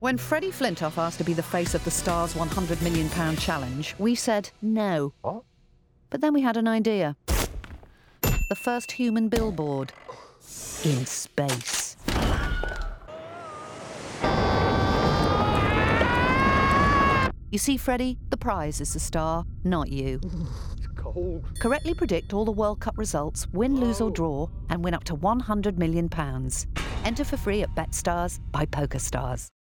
When Freddie Flintoff asked to be the face of the Star's £100 million challenge, we said no. What? But then we had an idea. The first human billboard in space. You see, Freddie, the prize is the star, not you. It's cold. Correctly predict all the World Cup results, win, lose or draw, and win up to £100 million. Enter for free at BetStars by PokerStars.